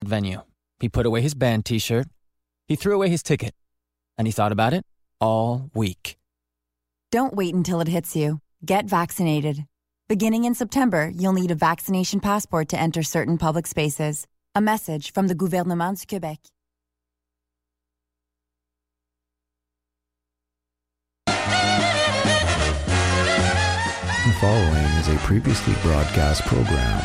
venue. He put away his band t-shirt. He threw away his ticket. And he thought about it all week. Don't wait until it hits you. Get vaccinated. Beginning in September, you'll need a vaccination passport to enter certain public spaces. A message from the Gouvernement du Québec. The following is a previously broadcast program.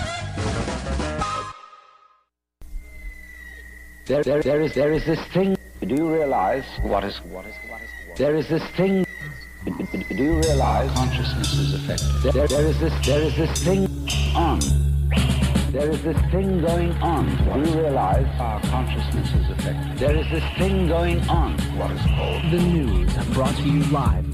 There is this thing. Do you realize what is? There is this thing. Do you realize consciousness is affected? There is this thing on. There is this thing going on. Do you realize our consciousness is affected? There is this thing going on. What is called the news, brought to you live.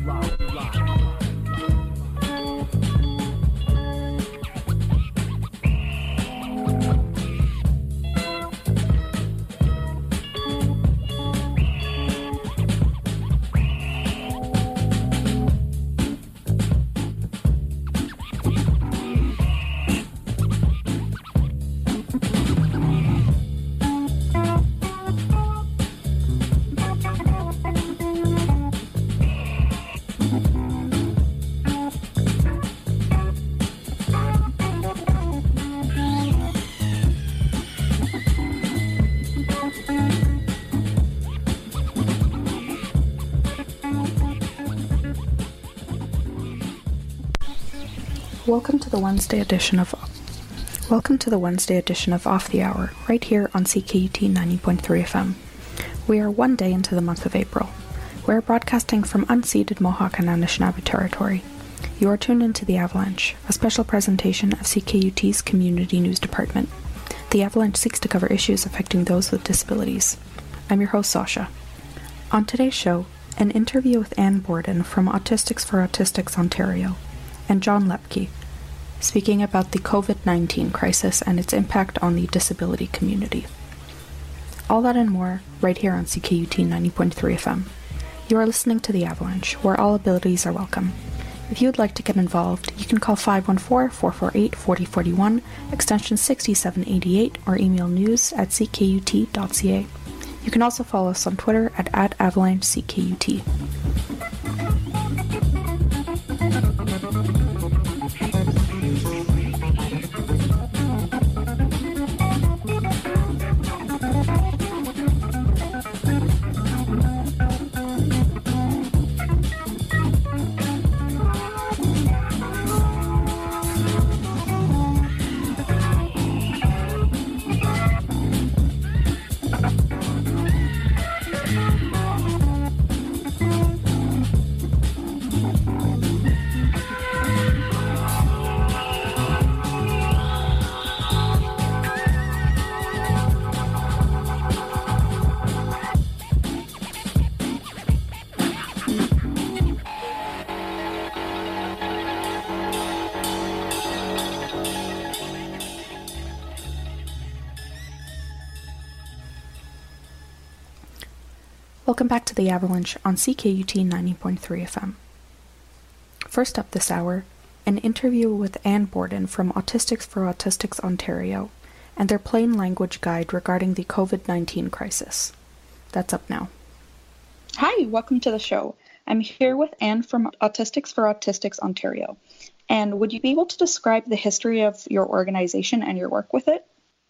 Welcome to the Wednesday edition of Off the Hour, right here on CKUT 90.3 FM. We are one day into the month of April. We are broadcasting from unceded Mohawk and Anishinaabe territory. You are tuned into The Avalanche, a special presentation of CKUT's Community News Department. The Avalanche seeks to cover issues affecting those with disabilities. I'm your host, Sasha. On today's show, an interview with Anne Borden from Autistics for Autistics Ontario, and John Lepke, speaking about the COVID-19 crisis and its impact on the disability community. All that and more, right here on CKUT 90.3 FM. You are listening to The Avalanche, where all abilities are welcome. If you would like to get involved, you can call 514-448-4041, extension 6788, or email news@ckut.ca. You can also follow us on Twitter at @AvalancheCKUT. Welcome back to The Avalanche on CKUT 90.3 FM. First up this hour, an interview with Anne Borden from Autistics for Autistics Ontario and their plain language guide regarding the COVID-19 crisis. That's up now. Hi, welcome to the show. I'm here with Anne from Autistics for Autistics Ontario. And would you be able to describe the history of your organization and your work with it?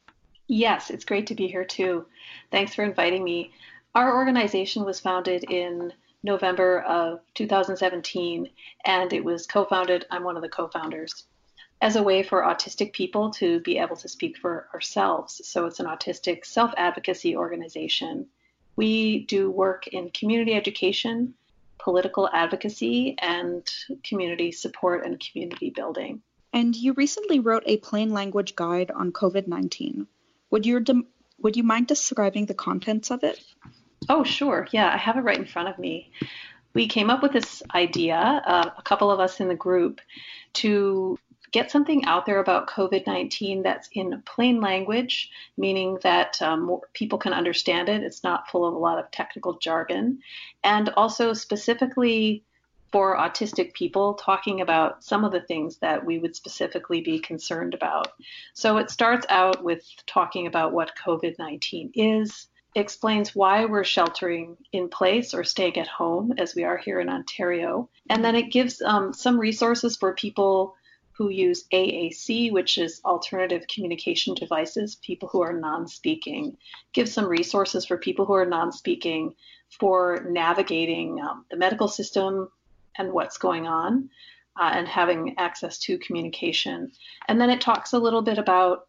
Yes, it's great to be here too. Thanks for inviting me. Our organization was founded in November of 2017, and it was co-founded, I'm one of the co-founders, as a way for autistic people to be able to speak for ourselves. So it's an autistic self-advocacy organization. We do work in community education, political advocacy, and community support and community building. And you recently wrote a plain language guide on COVID-19. Would you mind describing the contents of it? Oh, sure. Yeah, I have it right in front of me. We came up with this idea, a couple of us in the group, to get something out there about COVID-19 that's in plain language, meaning that more people can understand it. It's not full of a lot of technical jargon. And also specifically for autistic people, talking about some of the things that we would specifically be concerned about. So it starts out with talking about what COVID-19 is, explains why we're sheltering in place or staying at home as we are here in Ontario. And then it gives some resources for people who use AAC, which is alternative communication devices, people who are non-speaking. Gives some resources for people who are non-speaking for navigating the medical system and what's going on and having access to communication. And then it talks a little bit about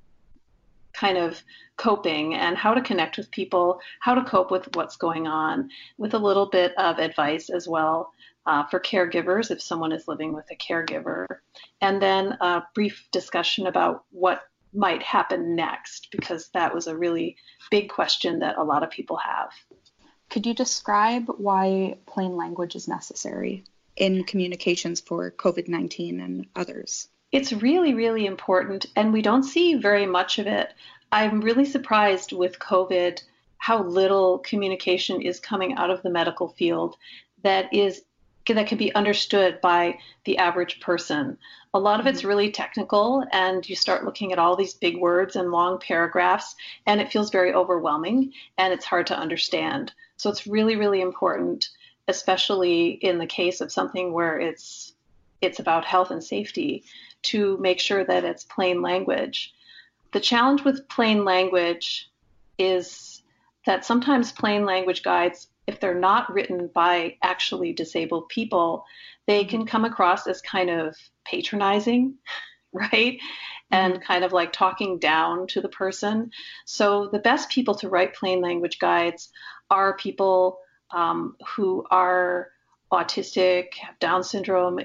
kind of coping and how to connect with people, how to cope with what's going on, with a little bit of advice as well for caregivers if someone is living with a caregiver. And then a brief discussion about what might happen next, because that was a really big question that a lot of people have. Could you describe why plain language is necessary in communications for COVID-19 and others? It's really, really important, and we don't see very much of it. I'm really surprised with COVID how little communication is coming out of the medical field that can be understood by the average person. A lot of it's really technical, and you start looking at all these big words and long paragraphs, and it feels very overwhelming, and it's hard to understand. So it's really, really important, especially in the case of something where it's about health and safety, to make sure that it's plain language. The challenge with plain language is that sometimes plain language guides, if they're not written by actually disabled people, they can come across as kind of patronizing, right? And kind of like talking down to the person. So the best people to write plain language guides are people who are autistic, have Down syndrome,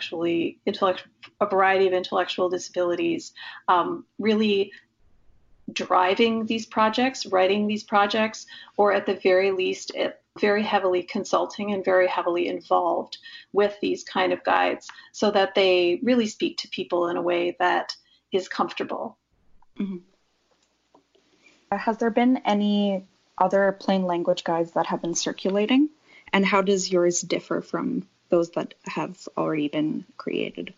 a variety of intellectual disabilities, really driving these projects, writing these projects, or at the very least, very heavily consulting and very heavily involved with these kind of guides so that they really speak to people in a way that is comfortable. Mm-hmm. Has there been any other plain language guides that have been circulating? And how does yours differ from those that have already been created?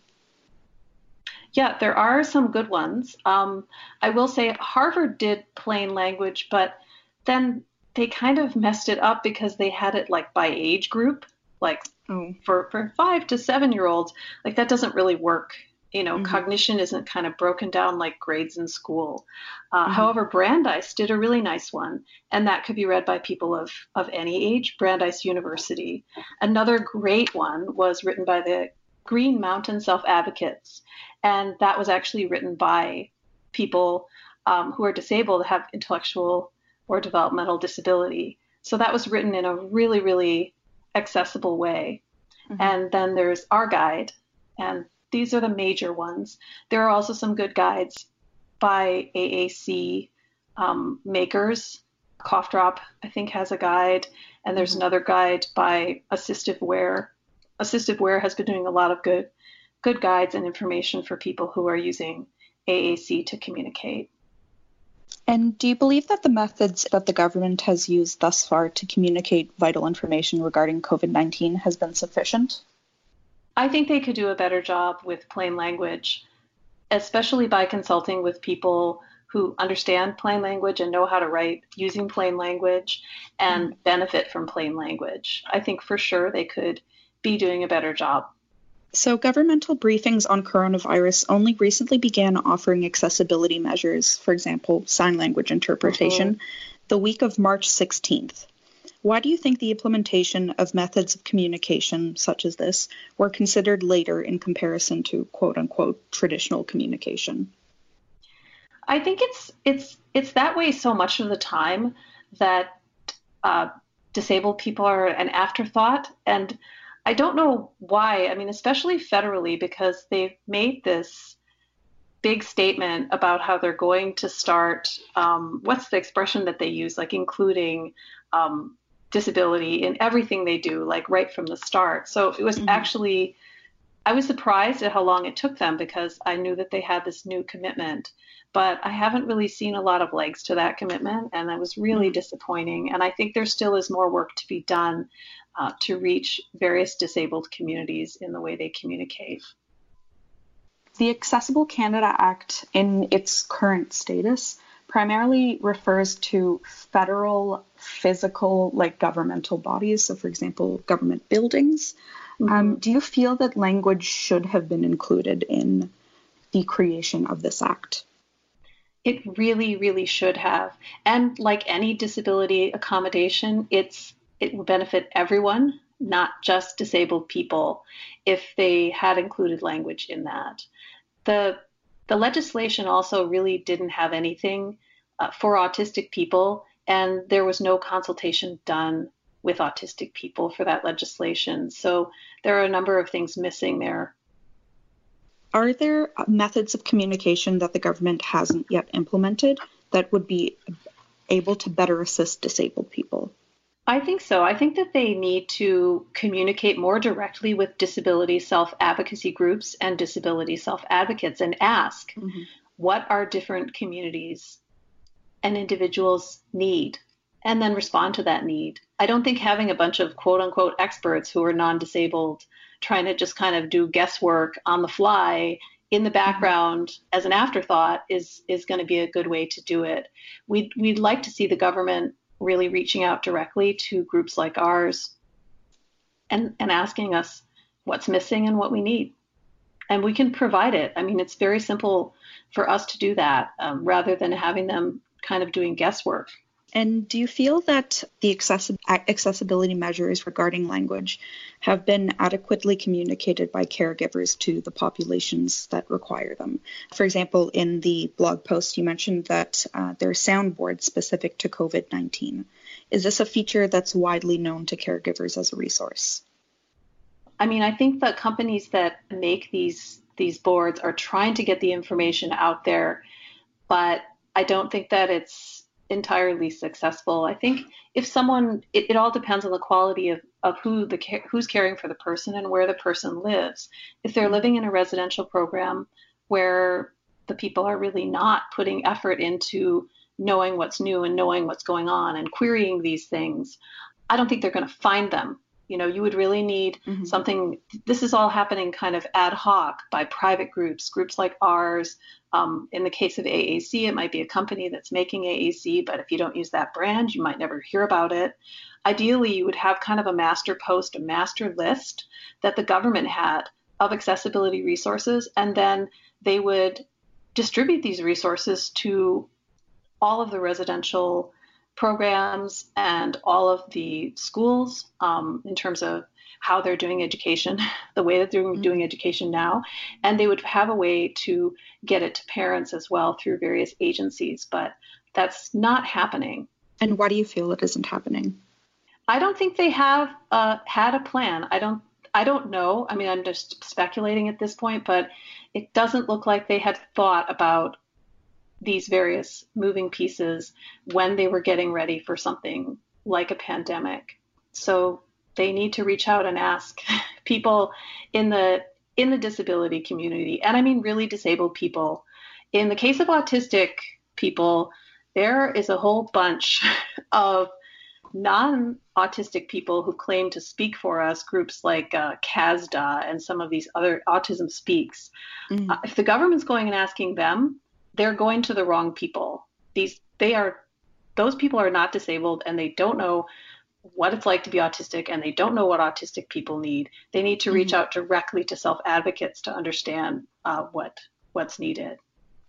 Yeah, there are some good ones. I will say Harvard did plain language, but then they kind of messed it up because they had it like by age group, like for 5 to 7 year olds. Like that doesn't really work. Cognition isn't kind of broken down like grades in school. However, Brandeis did a really nice one, and that could be read by people of any age, Brandeis University. Another great one was written by the Green Mountain Self-Advocates, and that was actually written by people who are disabled, have intellectual or developmental disability. So that was written in a really, really accessible way. And then there's our guide, and these are the major ones. There are also some good guides by AAC makers. Cough Drop, I think, has a guide, and there's another guide by Assistive Wear. Assistive Wear has been doing a lot of good guides and information for people who are using AAC to communicate. And do you believe that the methods that the government has used thus far to communicate vital information regarding COVID-19 has been sufficient? I think they could do a better job with plain language, especially by consulting with people who understand plain language and know how to write using plain language and benefit from plain language. I think for sure they could be doing a better job. So governmental briefings on coronavirus only recently began offering accessibility measures, for example, sign language interpretation, the week of March 16th. Why do you think the implementation of methods of communication such as this were considered later in comparison to quote-unquote traditional communication? I think it's that way so much of the time that disabled people are an afterthought, and I don't know why. I mean, especially federally, because they've made this big statement about how they're going to start, what's the expression that they use, like including disability in everything they do, like right from the start. So it was actually I was surprised at how long it took them because I knew that they had this new commitment, but I haven't really seen a lot of legs to that commitment, and that was really disappointing. And I think there still is more work to be done to reach various disabled communities in the way they communicate. The Accessible Canada Act, in its current status, primarily refers to federal physical, like governmental bodies. So, for example, government buildings. Do you feel that language should have been included in the creation of this act? It really, really should have. And like any disability accommodation, it would benefit everyone, not just disabled people, if they had included language in that. The legislation also really didn't have anything for autistic people, and there was no consultation done with autistic people for that legislation. So there are a number of things missing there. Are there methods of communication that the government hasn't yet implemented that would be able to better assist disabled people? I think so. I think that they need to communicate more directly with disability self-advocacy groups and disability self-advocates and ask what our different communities and individuals need, and then respond to that need. I don't think having a bunch of quote unquote experts who are non-disabled trying to just kind of do guesswork on the fly in the background as an afterthought is going to be a good way to do it. We'd like to see the government really reaching out directly to groups like ours and asking us what's missing and what we need. And we can provide it. I mean, it's very simple for us to do that rather than having them kind of doing guesswork. And do you feel that the accessibility measures regarding language have been adequately communicated by caregivers to the populations that require them? For example, in the blog post, you mentioned that there are soundboards specific to COVID-19. Is this a feature that's widely known to caregivers as a resource? I mean, I think the companies that make these boards are trying to get the information out there, but I don't think that it's entirely successful. I think if someone, it all depends on the quality of who's caring for the person and where the person lives. If they're living in a residential program where the people are really not putting effort into knowing what's new and knowing what's going on and querying these things, I don't think they're going to find them. You know, you would really need something. This is all happening kind of ad hoc by private groups like ours. In the case of AAC, it might be a company that's making AAC, but if you don't use that brand, you might never hear about it. Ideally, you would have kind of a master post, a master list that the government had of accessibility resources, and then they would distribute these resources to all of the residential programs and all of the schools in terms of how they're doing education, the way that they're doing education now. And they would have a way to get it to parents as well through various agencies, but that's not happening. And why do you feel it isn't happening? I don't think they have had a plan. I don't know. I mean, I'm just speculating at this point, but it doesn't look like they had thought about these various moving pieces when they were getting ready for something like a pandemic. So they need to reach out and ask people in the disability community, and I mean really disabled people. In the case of autistic people, there is a whole bunch of non-autistic people who claim to speak for us, groups like CASDA and some of these other Autism Speaks. If the government's going and asking them, they're going to the wrong people. Those people are not disabled, and they don't know what it's like to be autistic, and they don't know what autistic people need. They need to reach out directly to self-advocates to understand what's needed.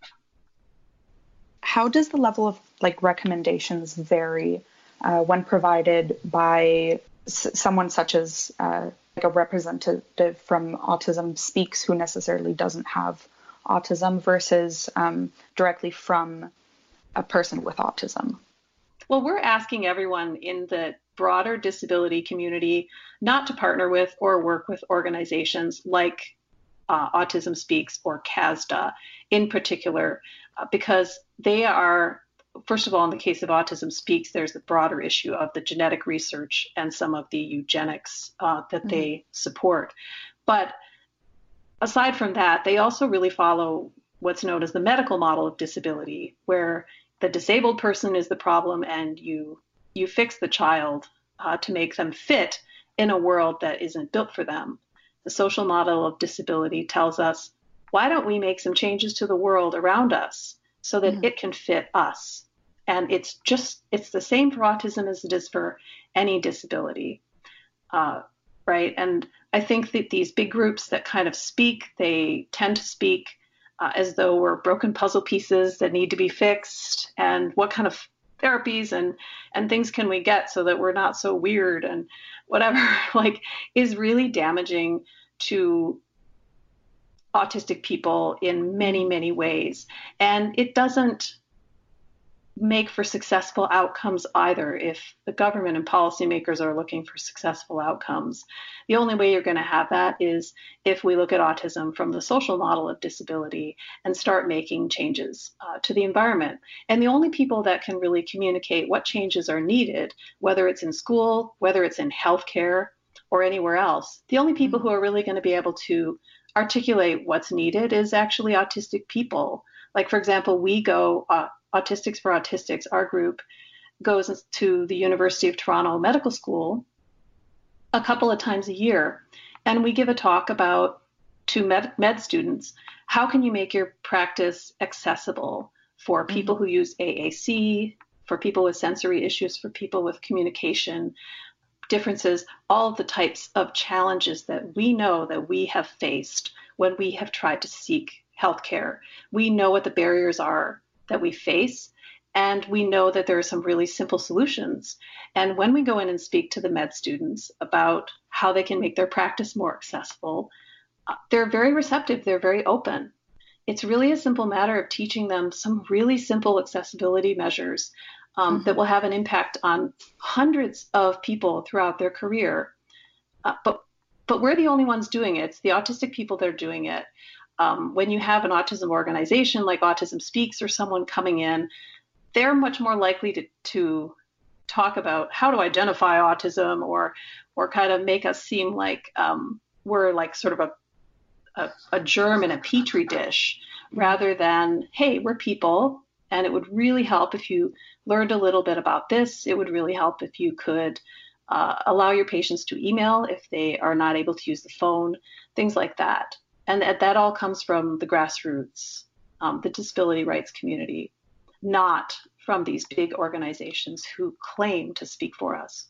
How does the level of recommendations vary when provided by someone such as a representative from Autism Speaks who necessarily doesn't have autism versus directly from a person with autism? Well, we're asking everyone in the broader disability community not to partner with or work with organizations like Autism Speaks or CASDA in particular, because they are, first of all, in the case of Autism Speaks, there's the broader issue of the genetic research and some of the eugenics that they support. But aside from that, they also really follow what's known as the medical model of disability, where the disabled person is the problem and you fix the child to make them fit in a world that isn't built for them. The social model of disability tells us, why don't we make some changes to the world around us so that it can fit us? And it's the same for autism as it is for any disability, right? And I think that these big groups that kind of speak, they tend to speak as though we're broken puzzle pieces that need to be fixed, and what kind of therapies and things can we get so that we're not so weird and whatever, like, is really damaging to autistic people in many, many ways. And it doesn't make for successful outcomes either. If the government and policymakers are looking for successful outcomes, the only way you're going to have that is if we look at autism from the social model of disability and start making changes to the environment. And the only people that can really communicate what changes are needed, whether it's in school, whether it's in healthcare or anywhere else, the only people who are really going to be able to articulate what's needed is actually autistic people. Like, for example, we go, Autistics for Autistics, our group goes to the University of Toronto Medical School a couple of times a year, and we give a talk about to med students, how can you make your practice accessible for people who use AAC, for people with sensory issues, for people with communication differences, all of the types of challenges that we know that we have faced when we have tried to seek healthcare. We know what the barriers are that we face, and we know that there are some really simple solutions. And when we go in and speak to the med students about how they can make their practice more accessible, they're very receptive, they're very open. It's really a simple matter of teaching them some really simple accessibility measures that will have an impact on hundreds of people throughout their career. But we're the only ones doing it. It's the autistic people that are doing it. When you have an autism organization like Autism Speaks or someone coming in, they're much more likely to talk about how to identify autism or kind of make us seem like we're like sort of a germ in a petri dish, rather than, hey, we're people, and it would really help if you learned a little bit about this. It would really help if you could allow your patients to email if they are not able to use the phone, things like that. And that all comes from the grassroots, the disability rights community, not from these big organizations who claim to speak for us.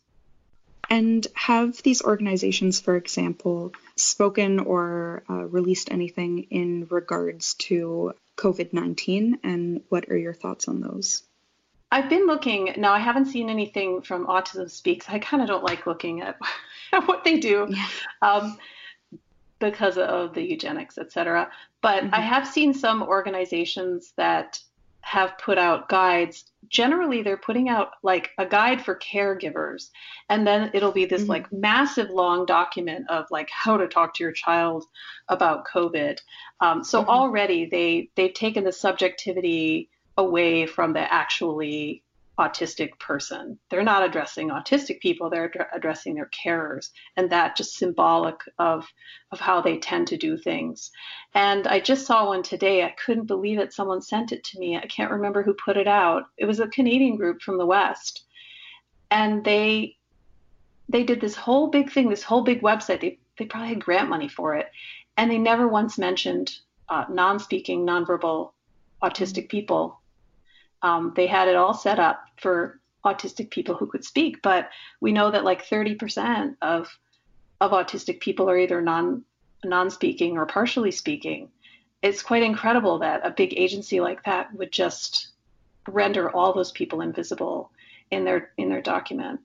And have these organizations, for example, spoken or released anything in regards to COVID-19? And what are your thoughts on those? I've been looking. Now, I haven't seen anything from Autism Speaks. I kind of don't like looking at what they do. Yeah. Because of the eugenics, et cetera. But I have seen some organizations that have put out guides. Generally, they're putting out like a guide for caregivers. And then it'll be this like massive long document of like how to talk to your child about COVID. So already they've taken the subjectivity away from the actually autistic person. They're not addressing autistic people, they're addressing their carers, and that just symbolic of how they tend to do things. And I just saw one today. I couldn't believe it. Someone sent it to me. I can't remember who put it out. It was a Canadian group from the West, and they did this whole big thing, this whole big website. They probably had grant money for it, and they never once mentioned non-speaking, nonverbal autistic people. They had it all set up for autistic people who could speak, but we know that like 30% of autistic people are either non-speaking or partially speaking. It's quite incredible that a big agency like that would just render all those people invisible in their document.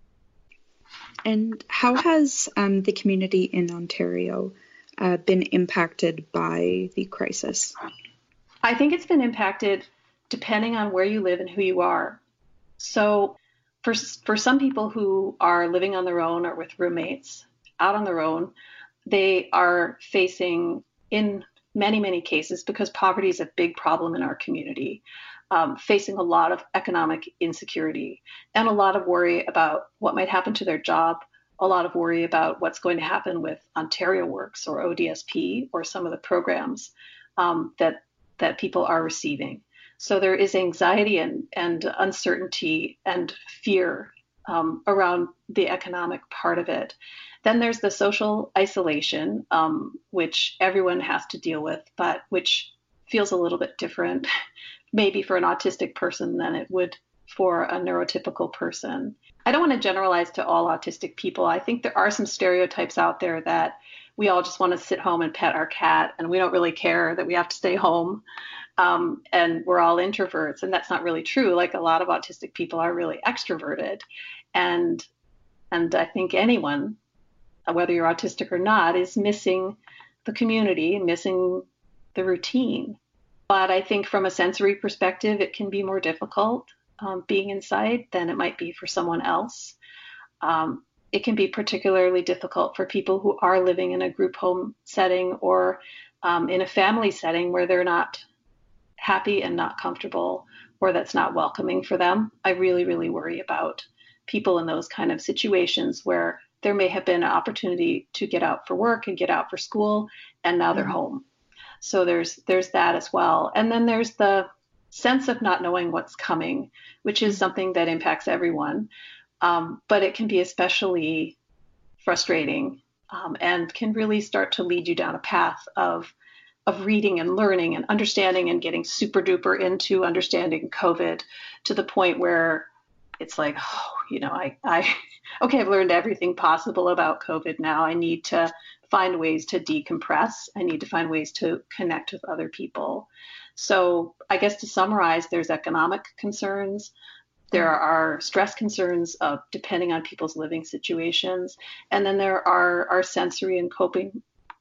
And how has the community in Ontario been impacted by the crisis? I think it's been impacted depending on where you live and who you are. So for some people who are living on their own or with roommates out on their own, they are facing, in many, many cases, because poverty is a big problem in our community, facing a lot of economic insecurity and a lot of worry about what might happen to their job, a lot of worry about what's going to happen with Ontario Works or ODSP or some of the programs that people are receiving. So there is anxiety and uncertainty and fear around the economic part of it. Then there's the social isolation, which everyone has to deal with, but which feels a little bit different, maybe for an autistic person than it would for a neurotypical person. I don't want to generalize to all autistic people. I think there are some stereotypes out there that we all just want to sit home and pet our cat, and we don't really care that we have to stay home, and we're all introverts. And that's not really true. Like, a lot of autistic people are really extroverted. And I think anyone, whether you're autistic or not, is missing the community, missing the routine. But I think from a sensory perspective, it can be more difficult being inside than it might be for someone else. It can be particularly difficult for people who are living in a group home setting or in a family setting where they're not happy and not comfortable, or that's not welcoming for them. I really, really worry about people in those kind of situations where there may have been an opportunity to get out for work and get out for school, and now they're home. So there's that as well. And then there's the sense of not knowing what's coming, which is something that impacts everyone. But it can be especially frustrating and can really start to lead you down a path of reading and learning and understanding and getting super duper into understanding COVID to the point where it's like, I've learned everything possible about COVID now. I need to find ways to decompress. I need to find ways to connect with other people. So I guess to summarize, there's economic concerns. There are stress concerns depending on people's living situations. And then there are sensory and coping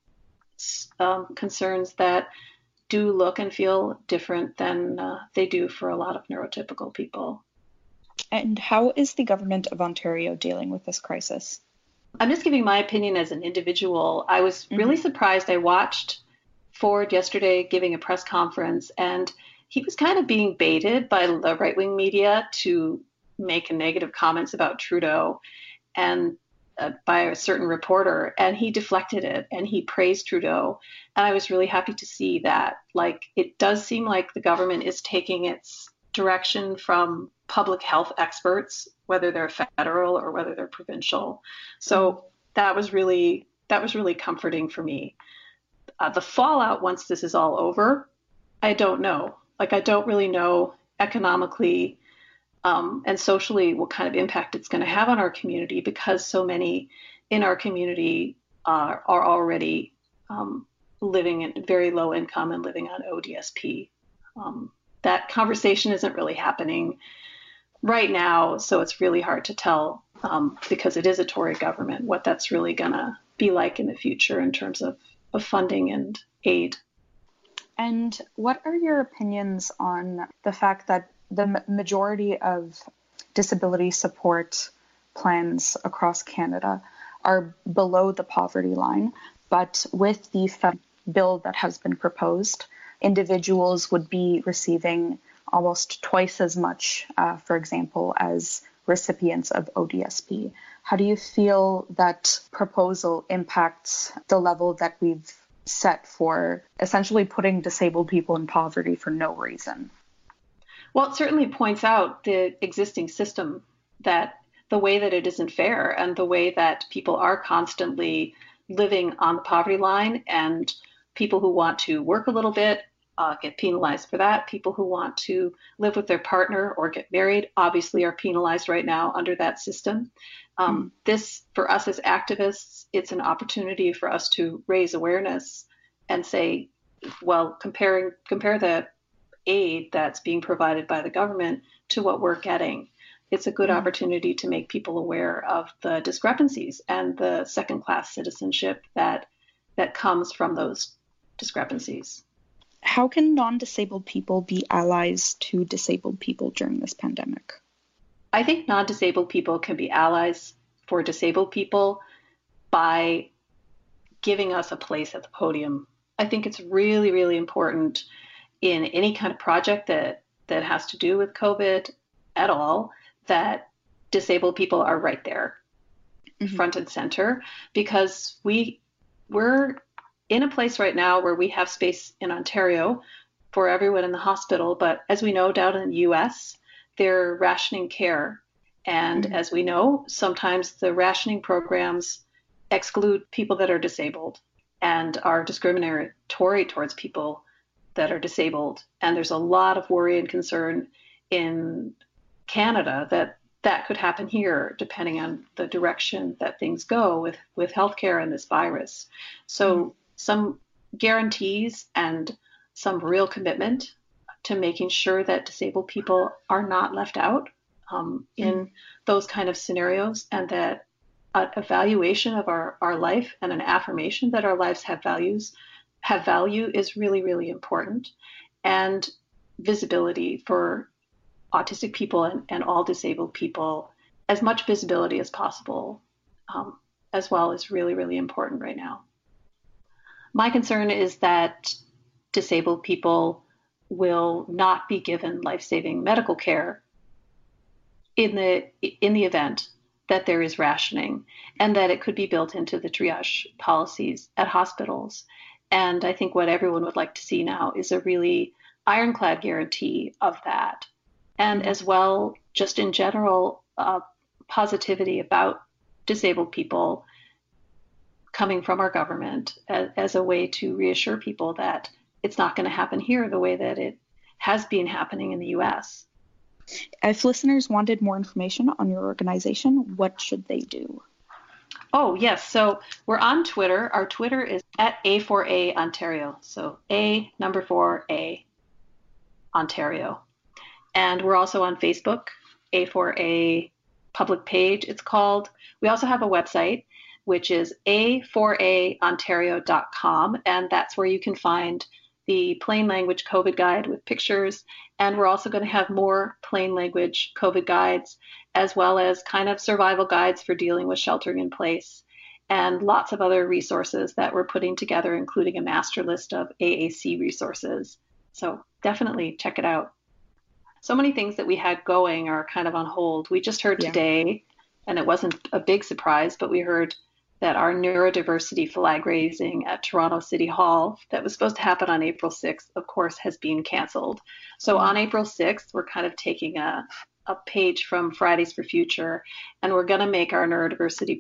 concerns that do look and feel different than they do for a lot of neurotypical people. And how is the government of Ontario dealing with this crisis? I'm just giving my opinion as an individual. I was really surprised. I watched Ford yesterday giving a press conference, and he was kind of being baited by the right-wing media to make negative comments about Trudeau and by a certain reporter, and he deflected it and he praised Trudeau. And I was really happy to see that. Like, it does seem like the government is taking its direction from public health experts, whether they're federal or whether they're provincial. So that was really comforting for me. The fallout once this is all over, I don't know. Like, I don't really know economically and socially what kind of impact it's going to have on our community, because so many in our community are already living at very low income and living on ODSP. That conversation isn't really happening right now, so it's really hard to tell because it is a Tory government what that's really going to be like in the future in terms of funding and aid. And what are your opinions on the fact that the majority of disability support plans across Canada are below the poverty line, but with the bill that has been proposed, individuals would be receiving almost twice as much, for example, as recipients of ODSP. How do you feel that proposal impacts the level that we've set for essentially putting disabled people in poverty for no reason? Well, it certainly points out the existing system, that the way that it isn't fair and the way that people are constantly living on the poverty line, and people who want to work a little bit get penalized for that. People who want to live with their partner or get married obviously are penalized right now under that system. This, for us as activists, it's an opportunity for us to raise awareness and say, well, compare the aid that's being provided by the government to what we're getting. It's a good opportunity to make people aware of the discrepancies and the second-class citizenship that comes from those discrepancies. How can non-disabled people be allies to disabled people during this pandemic? I think non-disabled people can be allies for disabled people by giving us a place at the podium. I think it's really, really important in any kind of project that has to do with COVID at all, that disabled people are right there. front and center, because we're in a place right now where we have space in Ontario for everyone in the hospital. But as we know, down in the US, they're rationing care. And as we know, sometimes the rationing programs exclude people that are disabled and are discriminatory towards people that are disabled. And there's a lot of worry and concern in Canada that could happen here, depending on the direction that things go with healthcare and this virus. So some guarantees and some real commitment to making sure that disabled people are not left out in those kind of scenarios, and that an evaluation of our life and an affirmation that our lives have value is really, really important. And visibility for autistic people and all disabled people, as much visibility as possible, as well, is really, really important right now. My concern is that disabled people will not be given life-saving medical care in the event that there is rationing, and that it could be built into the triage policies at hospitals. And I think what everyone would like to see now is a really ironclad guarantee of that. And as well, just in general, positivity about disabled people coming from our government as a way to reassure people that it's not going to happen here the way that it has been happening in the US. If listeners wanted more information on your organization, what should they do? Oh, yes. So we're on Twitter. Our Twitter is at A4A Ontario. So A4A Ontario. And we're also on Facebook, A4A public page, it's called. We also have a website, which is a4aontario.com. And that's where you can find the plain language COVID guide with pictures. And we're also going to have more plain language COVID guides, as well as kind of survival guides for dealing with sheltering in place, and lots of other resources that we're putting together, including a master list of AAC resources. So definitely check it out. So many things that we had going are kind of on hold. We just heard today, and it wasn't a big surprise, but we heard that our neurodiversity flag raising at Toronto City Hall that was supposed to happen on April 6th, of course, has been canceled. So on April 6th, we're kind of taking a page from Fridays for Future, and we're going to make our neurodiversity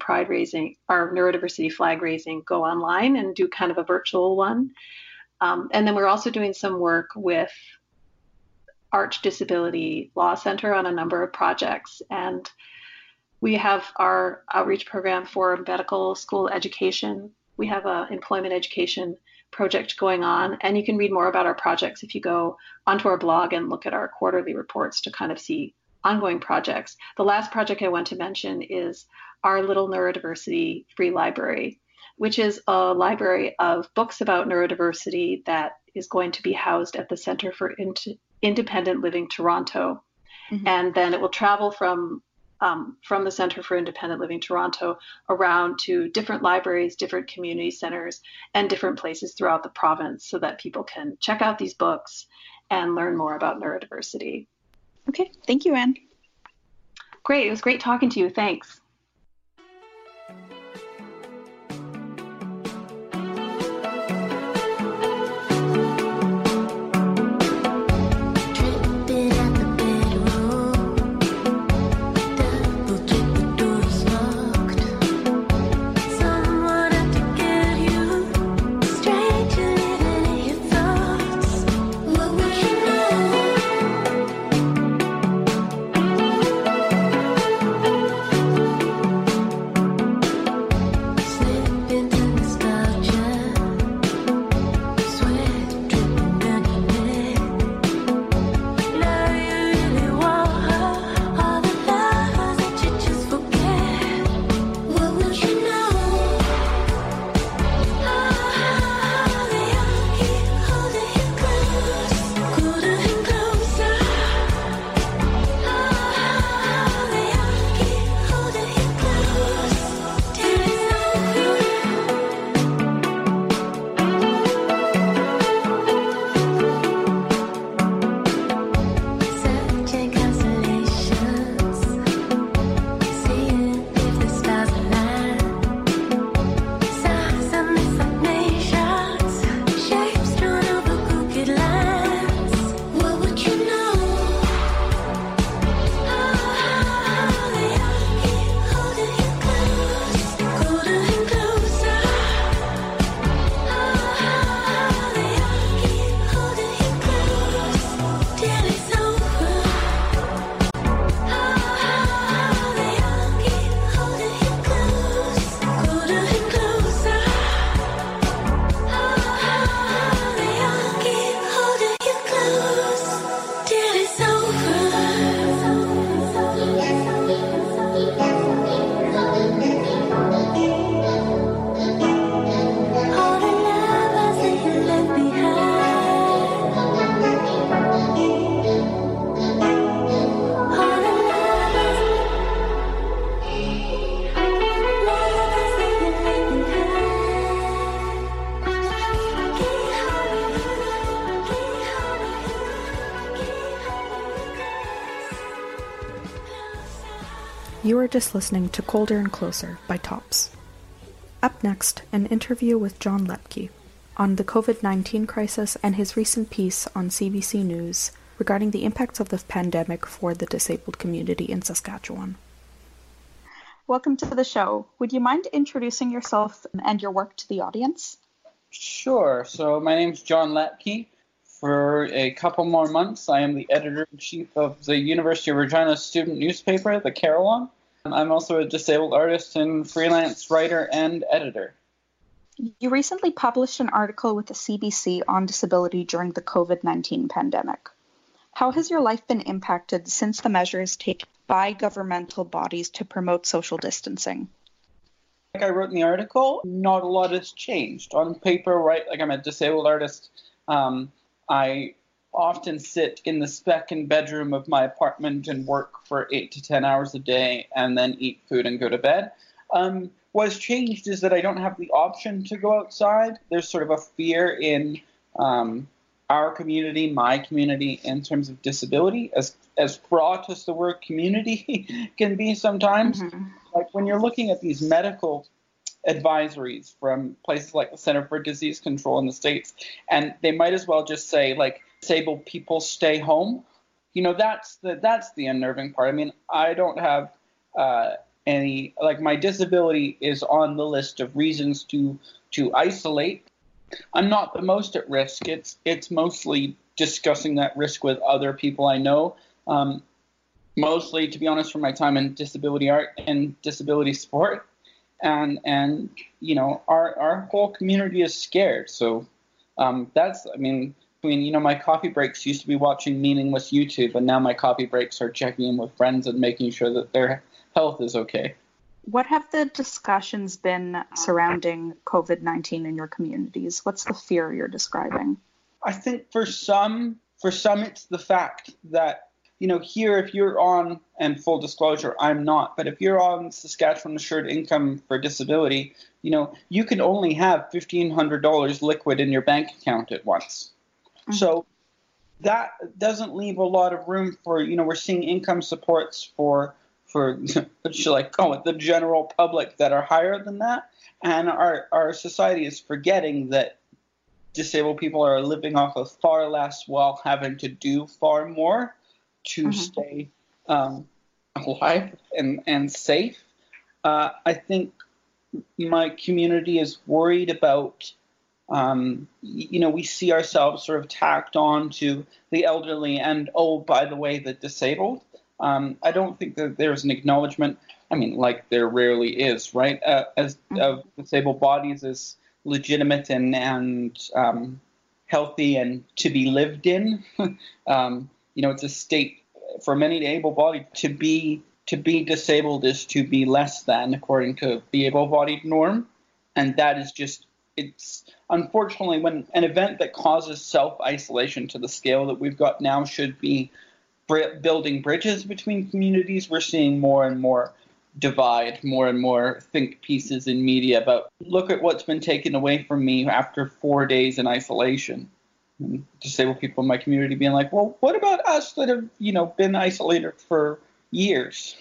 flag raising go online and do kind of a virtual one. And then we're also doing some work with Arch Disability Law Center on a number of projects. And we have our outreach program for medical school education. We have an employment education project going on, and you can read more about our projects if you go onto our blog and look at our quarterly reports to kind of see ongoing projects. The last project I want to mention is our little neurodiversity free library, which is a library of books about neurodiversity that is going to be housed at the Centre for Independent Living Toronto. And then it will travel from the Centre for Independent Living Toronto around to different libraries, different community centers, and different places throughout the province, so that people can check out these books and learn more about neurodiversity. Okay, thank you, Anne. Great, it was great talking to you. Thanks. You are just listening to Colder and Closer by Tops. Up next, an interview with John Lepke on the COVID-19 crisis and his recent piece on CBC News regarding the impacts of the pandemic for the disabled community in Saskatchewan. Welcome to the show. Would you mind introducing yourself and your work to the audience? Sure. So my name's John Lepke. For a couple more months, I am the editor-in-chief of the University of Regina student newspaper, The Carillon. I'm also a disabled artist and freelance writer and editor. You recently published an article with the CBC on disability during the COVID-19 pandemic. How has your life been impacted since the measures taken by governmental bodies to promote social distancing? Like I wrote in the article, not a lot has changed. On paper, right, like I'm a disabled artist, I often sit in the second bedroom of my apartment and work for 8 to 10 hours a day and then eat food and go to bed. What's changed is that I don't have the option to go outside. There's sort of a fear in our community, my community, in terms of disability, as fraught as the word community can be sometimes. Mm-hmm. Like when you're looking at these medical advisories from places like the Center for Disease Control in the States, and they might as well just say, like, disabled people stay home. You know, that's the unnerving part. I mean, I don't have any, like, my disability is on the list of reasons to isolate. I'm not the most at risk. It's mostly discussing that risk with other people I know. Mostly, to be honest, from my time in disability art and disability support. And you know, our whole community is scared. So I mean, you know, my coffee breaks used to be watching meaningless YouTube, and now my coffee breaks are checking in with friends and making sure that their health is okay. What have the discussions been surrounding COVID-19 in your communities? What's the fear you're describing? I think for some it's the fact that, you know, here, if you're on, and full disclosure, I'm not, but if you're on Saskatchewan Assured Income for Disability, you know, you can only have $1,500 liquid in your bank account at once. Mm-hmm. So that doesn't leave a lot of room for, you know, we're seeing income supports for what should I call it, the general public that are higher than that. And our society is forgetting that disabled people are living off of far less while having to do far more to stay alive and safe. I think my community is worried about, you know, we see ourselves sort of tacked on to the elderly and, oh, by the way, the disabled. I don't think that there's an acknowledgement, I mean, like there rarely is, right, as disabled bodies as legitimate and healthy and to be lived in. You know, it's a state for many able-bodied to be disabled is to be less than, according to the able-bodied norm. And that is just, it's unfortunately when an event that causes self-isolation to the scale that we've got now should be building bridges between communities, we're seeing more and more divide, more and more think pieces in media about, look at what's been taken away from me after 4 days in isolation. And disabled people in my community being like, well, what about us that have, you know, been isolated for years?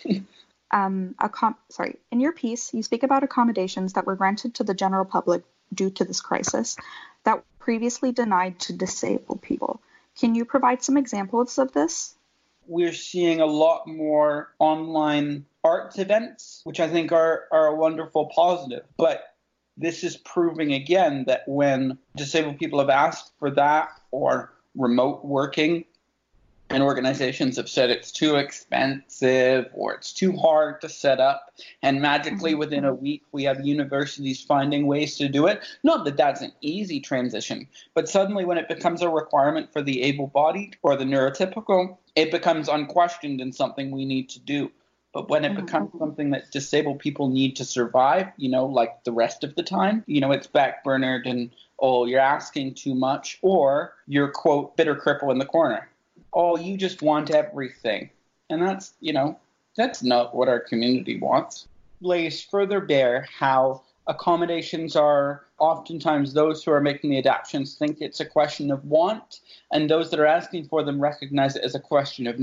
In your piece, you speak about accommodations that were granted to the general public due to this crisis that were previously denied to disabled people. Can you provide some examples of this? We're seeing a lot more online arts events, which I think are a wonderful positive. But this is proving again that when disabled people have asked for that or remote working, and organizations have said it's too expensive or it's too hard to set up, and magically within a week we have universities finding ways to do it. Not that that's an easy transition, but suddenly when it becomes a requirement for the able-bodied or the neurotypical, it becomes unquestioned and something we need to do. But when it becomes something that disabled people need to survive, you know, like the rest of the time, you know, it's backburnered and, oh, you're asking too much, or you're, quote, bitter cripple in the corner. Oh, you just want everything. And that's, you know, that's not what our community wants. Lays further bare how accommodations are oftentimes those who are making the adaptations think it's a question of want, and those that are asking for them recognize it as a question of need.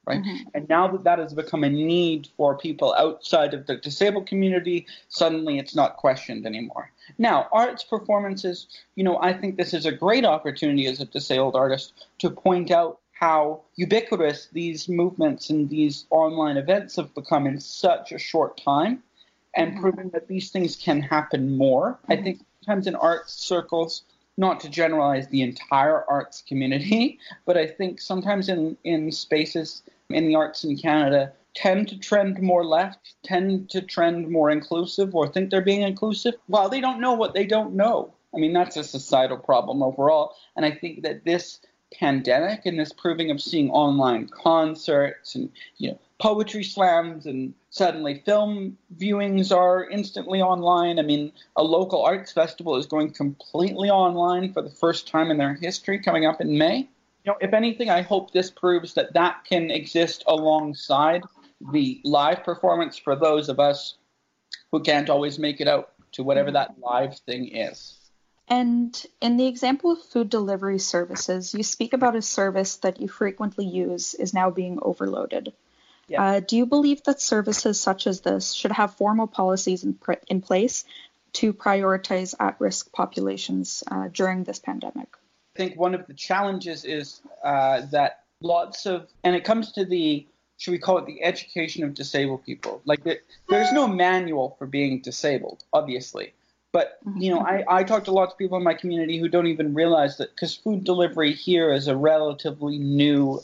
right? Mm-hmm. And now that that has become a need for people outside of the disabled community, suddenly it's not questioned anymore. Now, arts performances, I think this is a great opportunity as a disabled artist to point out how ubiquitous these movements and these online events have become in such a short time, and proving that these things can happen more. I think sometimes in arts circles, not to generalize the entire arts community, but I think sometimes in spaces in the arts in Canada tend to trend more left, tend to trend more inclusive, or think they're being inclusive, while they don't know what they don't know. I mean, that's a societal problem overall. And I think that this pandemic and this proving of seeing online concerts and, poetry slams, and suddenly film viewings are instantly online. I mean, a local arts festival is going completely online for the first time in their history coming up in May. If anything, I hope this proves that that can exist alongside the live performance for those of us who can't always make it out to whatever that live thing is. And in the example of food delivery services, you speak about a service that you frequently use is now being overloaded. Yeah. Do you believe that services such as this should have formal policies in place to prioritize at-risk populations during this pandemic? I think one of the challenges is that lots of, and it comes to the, should we call it the education of disabled people? Like there's no manual for being disabled, obviously. But, I talk to lots of people in my community who don't even realize that, because food delivery here is a relatively new,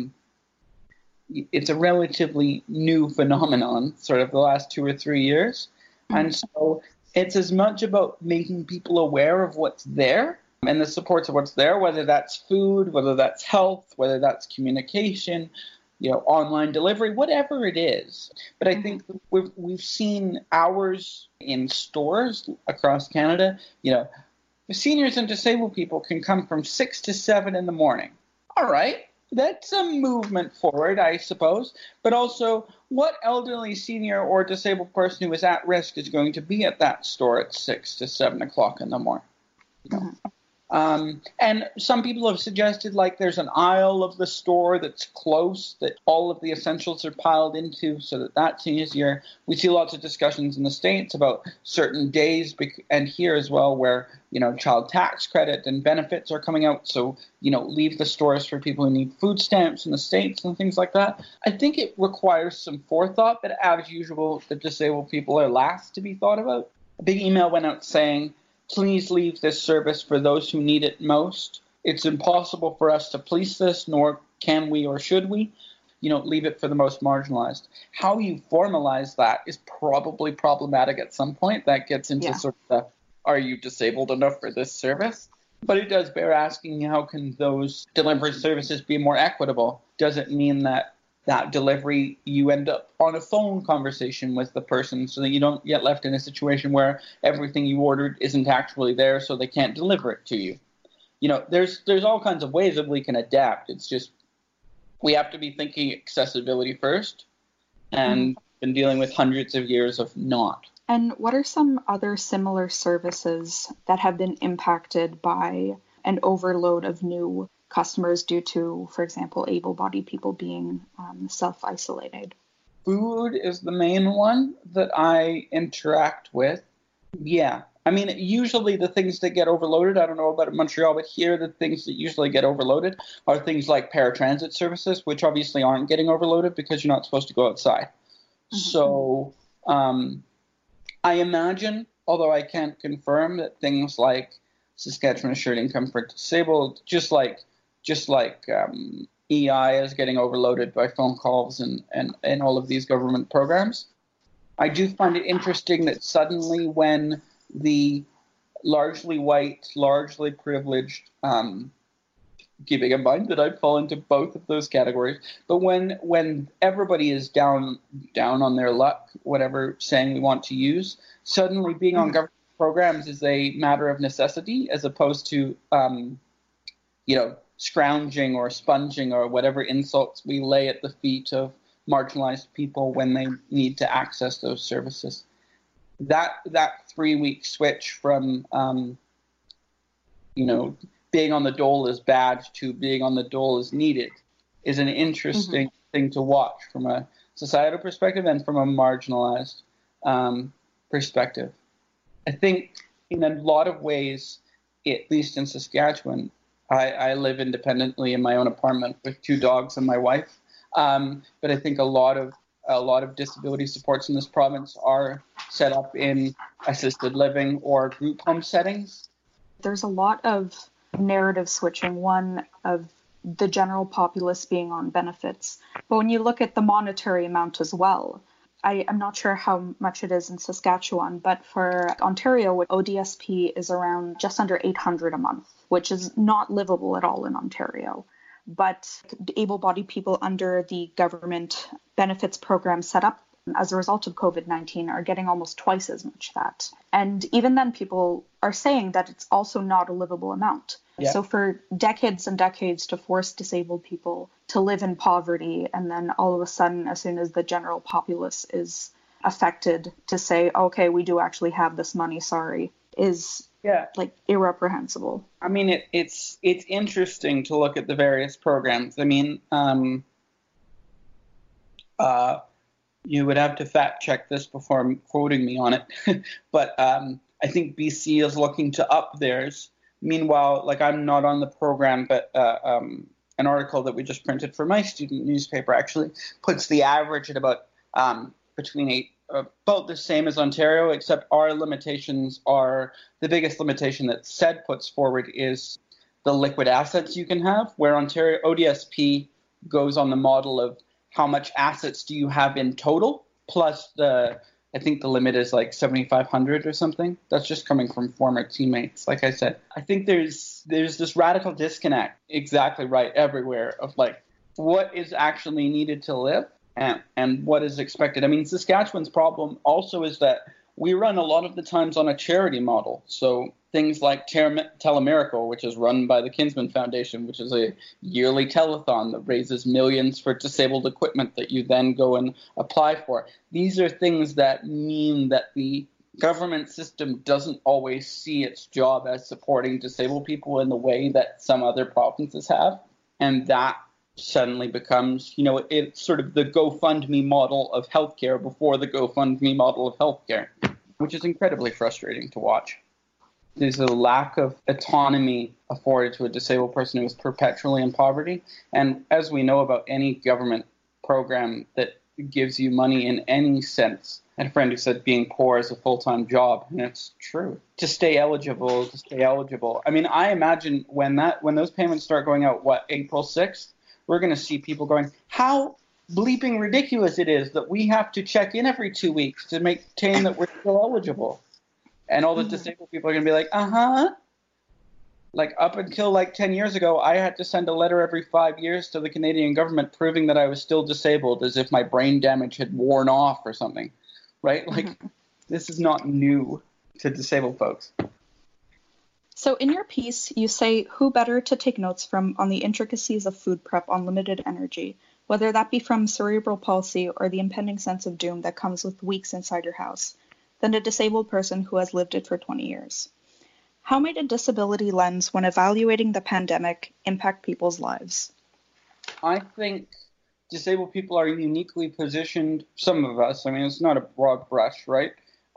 it's a relatively new phenomenon, sort of the last 2 or 3 years. And so it's as much about making people aware of what's there and the supports of what's there, whether that's food, whether that's health, whether that's communication, online delivery, whatever it is. But I think we've seen hours in stores across Canada. Seniors and disabled people can come from 6 to 7 in the morning. All right, that's a movement forward, I suppose. But also, what elderly senior or disabled person who is at risk is going to be at that store at 6 to 7 o'clock in the morning? And some people have suggested there's an aisle of the store that's close, that all of the essentials are piled into so that that's easier. We see lots of discussions in the States about certain days, and here as well, where, child tax credit and benefits are coming out. So, leave the stores for people who need food stamps in the States and things like that. I think it requires some forethought, but as usual, the disabled people are last to be thought about. A big email went out saying, please leave this service for those who need it most. It's impossible for us to police this, nor can we or should we. Leave it for the most marginalized. How you formalize that is probably problematic at some point. That gets into sort of the, are you disabled enough for this service? But it does bear asking, how can those delivery services be more equitable? Does it mean that delivery, you end up on a phone conversation with the person so that you don't get left in a situation where everything you ordered isn't actually there, so they can't deliver it to you? There's all kinds of ways that we can adapt. It's just we have to be thinking accessibility first, and been dealing with hundreds of years of not. And what are some other similar services that have been impacted by an overload of new customers due to, for example, able-bodied people being self-isolated? Food is the main one that I interact with. Yeah. I mean, usually the things that get overloaded, I don't know about in Montreal, but here the things that usually get overloaded are things like paratransit services, which obviously aren't getting overloaded because you're not supposed to go outside. So I imagine, although I can't confirm, that things like Saskatchewan Assured Income for Disabled, just like EI is getting overloaded by phone calls and all of these government programs. I do find it interesting that suddenly when the largely white, largely privileged, keeping in mind that I fall into both of those categories, but when everybody is down on their luck, whatever saying we want to use, suddenly being on government programs is a matter of necessity as opposed to, scrounging or sponging or whatever insults we lay at the feet of marginalized people when they need to access those services. That 3-week switch from, being on the dole is bad to being on the dole is needed is an interesting thing to watch from a societal perspective and from a marginalized perspective. I think in a lot of ways, at least in Saskatchewan, I live independently in my own apartment with 2 dogs and my wife. But I think a lot of disability supports in this province are set up in assisted living or group home settings. There's a lot of narrative switching, one of the general populace being on benefits. But when you look at the monetary amount as well, I'm not sure how much it is in Saskatchewan, but for Ontario, ODSP is around just under $800 a month, which is not livable at all in Ontario. But able-bodied people under the government benefits program set up as a result of COVID-19 are getting almost twice as much that. And even then, people are saying that it's also not a livable amount. Yeah. So for decades and decades to force disabled people to live in poverty, and then all of a sudden, as soon as the general populace is affected, to say, okay, we do actually have this money, sorry, is like irreprehensible. I mean, it's interesting to look at the various programs. I mean, you would have to fact check this before quoting me on it, but I think BC is looking to up theirs. Meanwhile, like, I'm not on the program, but an article that we just printed for my student newspaper actually puts the average at about about the same as Ontario, except our limitations are, the biggest limitation that SED puts forward is the liquid assets you can have, where Ontario ODSP goes on the model of how much assets do you have in total, plus I think the limit is like 7,500 or something. That's just coming from former teammates. Like I said, I think there's this radical disconnect, exactly right, everywhere, of like what is actually needed to live and what is expected. I mean, Saskatchewan's problem also is that we run a lot of the times on a charity model. So things like Telemiracle, which is run by the Kinsman Foundation, which is a yearly telethon that raises millions for disabled equipment that you then go and apply for. These are things that mean that the government system doesn't always see its job as supporting disabled people in the way that some other provinces have. And that suddenly becomes, it's sort of the GoFundMe model of healthcare before the GoFundMe model of healthcare, which is incredibly frustrating to watch. There's a lack of autonomy afforded to a disabled person who is perpetually in poverty. And as we know about any government program that gives you money in any sense, I had a friend who said being poor is a full-time job, and it's true. To stay eligible. I mean, I imagine when those payments start going out, April 6th, we're going to see people going, how bleeping ridiculous it is that we have to check in every 2 weeks to maintain that we're still eligible. And all the disabled people are going to be like, Like up until like 10 years ago, I had to send a letter every 5 years to the Canadian government proving that I was still disabled, as if my brain damage had worn off or something, right? Like, this is not new to disabled folks. So in your piece, you say, who better to take notes from on the intricacies of food prep on limited energy, whether that be from cerebral palsy or the impending sense of doom that comes with weeks inside your house, than a disabled person who has lived it for 20 years. How might a disability lens, when evaluating the pandemic, impact people's lives? I think disabled people are uniquely positioned, some of us, I mean, it's not a broad brush, right,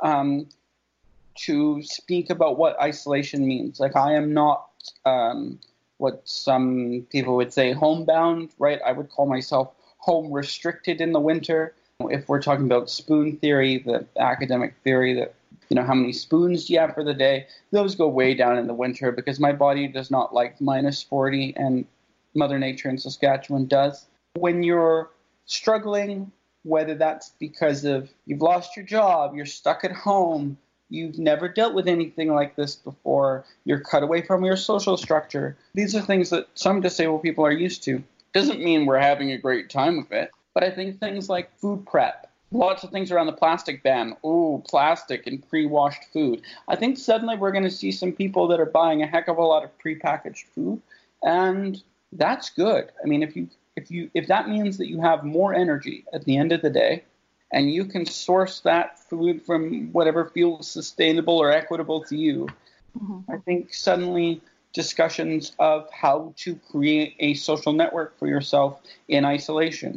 to speak about what isolation means. Like, I am not what some people would say homebound, right? I would call myself home restricted in the winter. If we're talking about spoon theory, the academic theory that, how many spoons do you have for the day, those go way down in the winter because my body does not like minus 40 and Mother Nature in Saskatchewan does. When you're struggling, whether that's because of you've lost your job, you're stuck at home, you've never dealt with anything like this before, you're cut away from your social structure, these are things that some disabled people are used to. Doesn't mean we're having a great time with it, but I think things like food prep, lots of things around the plastic ban. Ooh, plastic and pre-washed food. I think suddenly we're going to see some people that are buying a heck of a lot of pre-packaged food, and that's good. I mean, if that means that you have more energy at the end of the day, and you can source that food from whatever feels sustainable or equitable to you, I think suddenly discussions of how to create a social network for yourself in isolation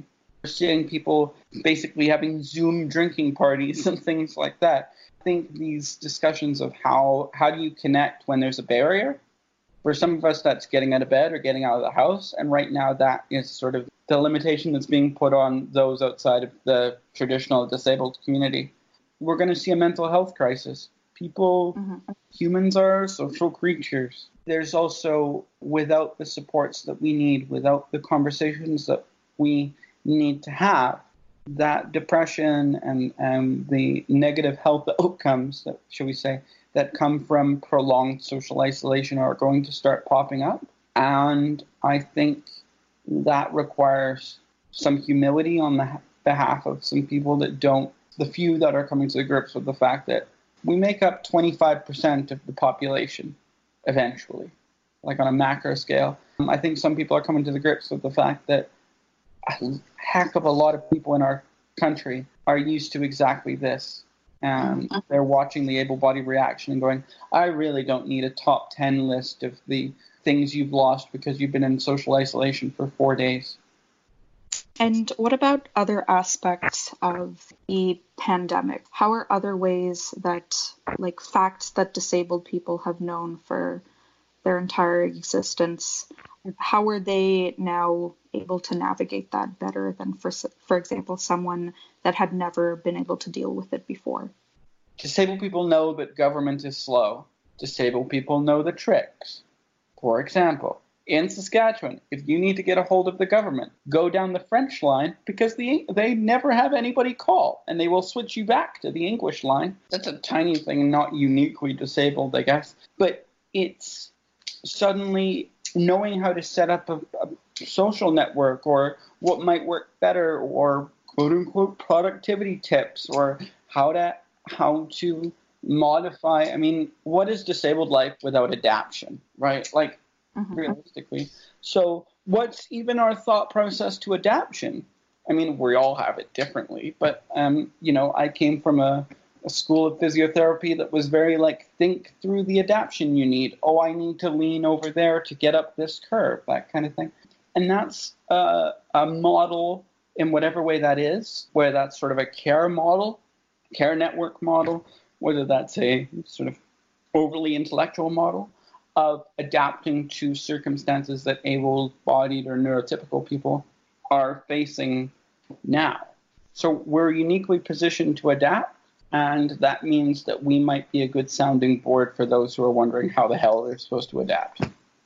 We're seeing people basically having Zoom drinking parties and things like that. I think these discussions of how do you connect when there's a barrier, for some of us that's getting out of bed or getting out of the house, and right now that is sort of the limitation that's being put on those outside of the traditional disabled community. We're going to see a mental health crisis. People, humans are social creatures. There's also, without the supports that we need, without the conversations that we need to have, that depression and the negative health outcomes, that, shall we say, that come from prolonged social isolation are going to start popping up. And I think that requires some humility on the behalf of some people that don't, the few that are coming to grips with the fact that we make up 25% of the population eventually, like on a macro scale. I think some people are coming to the grips with the fact that a heck of a lot of people in our country are used to exactly this. And they're watching the able-bodied reaction and going, I really don't need a top 10 list of the things you've lost because you've been in social isolation for 4 days. And what about other aspects of the pandemic? How are other ways that, like facts that disabled people have known for their entire existence, how are they now able to navigate that better than, for example, someone that had never been able to deal with it before? Disabled people know that government is slow. Disabled people know the tricks. For example, in Saskatchewan, if you need to get a hold of the government, go down the French line because they never have anybody call, and they will switch you back to the English line. That's a tiny thing, not uniquely disabled, I guess. But it's suddenly knowing how to set up a social network, or what might work better, or quote-unquote productivity tips, or how to modify. I mean, what is disabled life without adaptation, right? Like, realistically. So what's even our thought process to adaptation? I mean, we all have it differently, but, I came from a school of physiotherapy that was very like, think through the adaptation you need. Oh, I need to lean over there to get up this curve, that kind of thing. And that's a model in whatever way that is, whether that's sort of a care model, care network model, whether that's a sort of overly intellectual model of adapting to circumstances that able-bodied or neurotypical people are facing now. So we're uniquely positioned to adapt, and that means that we might be a good sounding board for those who are wondering how the hell they're supposed to adapt.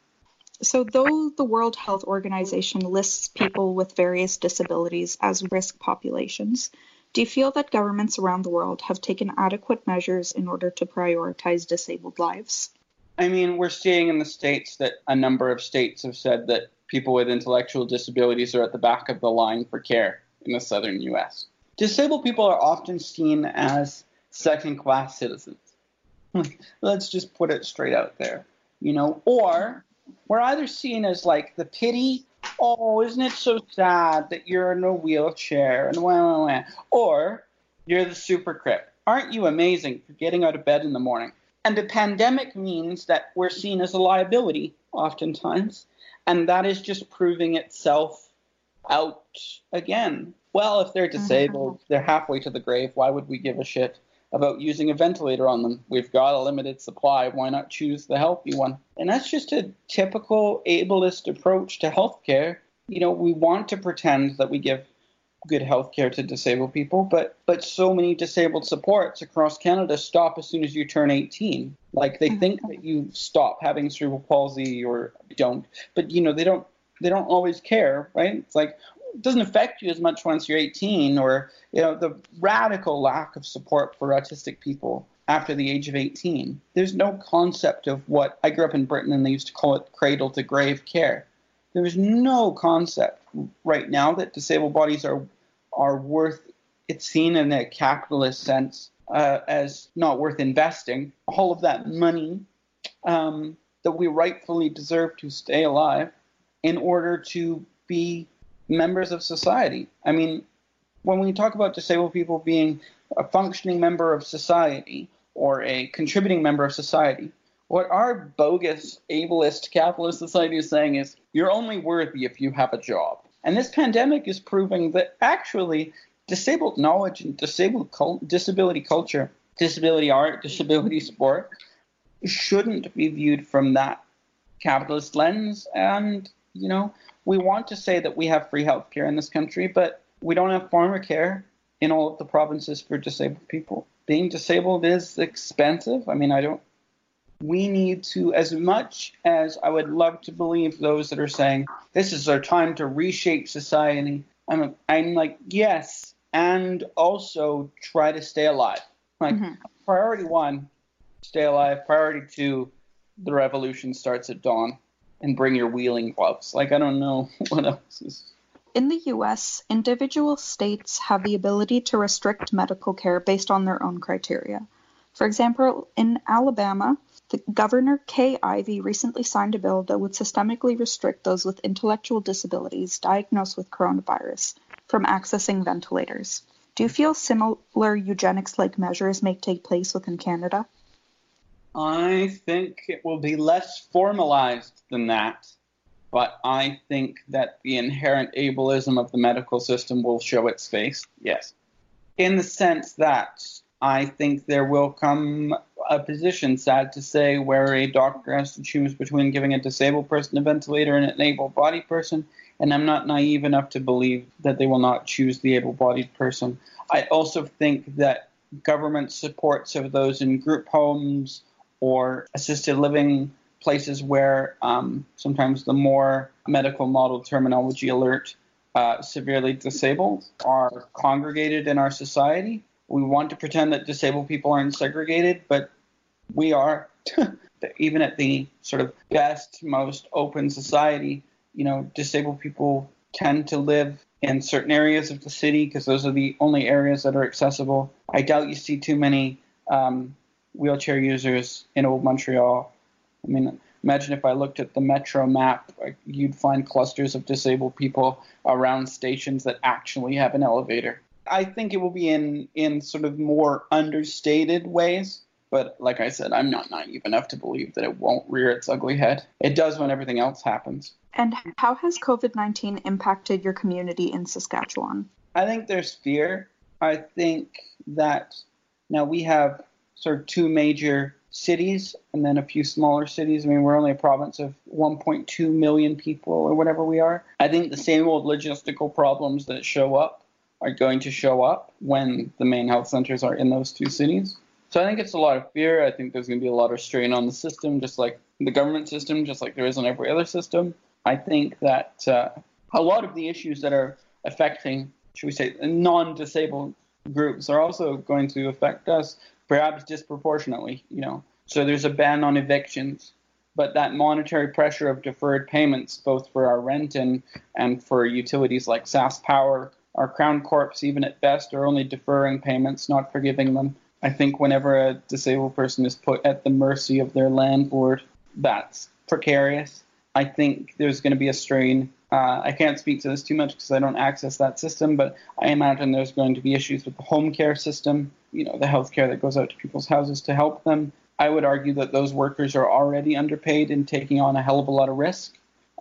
So though the World Health Organization lists people with various disabilities as risk populations, do you feel that governments around the world have taken adequate measures in order to prioritize disabled lives? I mean, we're seeing in the States that a number of states have said that people with intellectual disabilities are at the back of the line for care in the southern U.S. Disabled people are often seen as second-class citizens. Let's just put it straight out there, or we're either seen as like the pity, oh, isn't it so sad that you're in a wheelchair, and or you're the super crip. Aren't you amazing for getting out of bed in the morning? And the pandemic means that we're seen as a liability oftentimes, and that is just proving itself out again. Well, if they're disabled, they're halfway to the grave. Why would we give a shit about using a ventilator on them? We've got a limited supply. Why not choose the healthy one? And that's just a typical ableist approach to healthcare. We want to pretend that we give good healthcare to disabled people, but so many disabled supports across Canada stop as soon as you turn 18. Like, they think that you stop having cerebral palsy or don't, but they don't always care, right? It's like, it doesn't affect you as much once you're 18, or the radical lack of support for autistic people after the age of 18. There's no concept of what I grew up in Britain, and they used to call it cradle to grave care. There is no concept right now that disabled bodies are worth, it's seen in a capitalist sense as not worth investing. All of that money that we rightfully deserve to stay alive in order to be members of society. I mean, when we talk about disabled people being a functioning member of society or a contributing member of society, what our bogus, ableist, capitalist society is saying is, you're only worthy if you have a job. And this pandemic is proving that actually disabled knowledge and disability culture, disability art, disability sport shouldn't be viewed from that capitalist lens. And, we want to say that we have free healthcare in this country, but we don't have pharmacare in all of the provinces for disabled people. Being disabled is expensive. We need to, as much as I would love to believe those that are saying, this is our time to reshape society, I'm like, yes, and also try to stay alive. Priority 1, stay alive. Priority 2, the revolution starts at dawn, and bring your wheeling gloves. I don't know what else is. In the U.S., individual states have the ability to restrict medical care based on their own criteria. For example, in Alabama, the Governor Kay Ivey recently signed a bill that would systemically restrict those with intellectual disabilities diagnosed with coronavirus from accessing ventilators. Do you feel similar eugenics-like measures may take place within Canada? I think it will be less formalized than that, but I think that the inherent ableism of the medical system will show its face, yes. In the sense that I think there will come a position, sad to say, where a doctor has to choose between giving a disabled person a ventilator and an able-bodied person, and I'm not naive enough to believe that they will not choose the able-bodied person. I also think that government supports of those in group homes or assisted living places where sometimes the more medical model terminology alert severely disabled are congregated in our society. We want to pretend that disabled people aren't segregated, but we are. Even at the sort of best, most open society, disabled people tend to live in certain areas of the city because those are the only areas that are accessible. I doubt you see too many wheelchair users in Old Montreal. Imagine if I looked at the metro map, you'd find clusters of disabled people around stations that actually have an elevator. I think it will be in sort of more understated ways, but like I said, I'm not naive enough to believe that it won't rear its ugly head. It does when everything else happens. And how has COVID-19 impacted your community in Saskatchewan? I think there's fear. I think that now we have sort of 2 major cities and then a few smaller cities. We're only a province of 1.2 million people or whatever we are. I think the same old logistical problems that show up are going to show up when the main health centers are in those 2 cities. So I think it's a lot of fear. I think there's going to be a lot of strain on the system, just like the government system, just like there is on every other system. I think that a lot of the issues that are affecting, should we say, non-disabled groups are also going to affect us, perhaps disproportionately, So there's a ban on evictions, but that monetary pressure of deferred payments, both for our rent and for utilities like SaskPower, our Crown Corps, even at best, are only deferring payments, not forgiving them. I think whenever a disabled person is put at the mercy of their landlord, that's precarious. I think there's going to be a strain. I can't speak to this too much because I don't access that system, but I imagine there's going to be issues with the home care system, the health care that goes out to people's houses to help them. I would argue that those workers are already underpaid and taking on a hell of a lot of risk.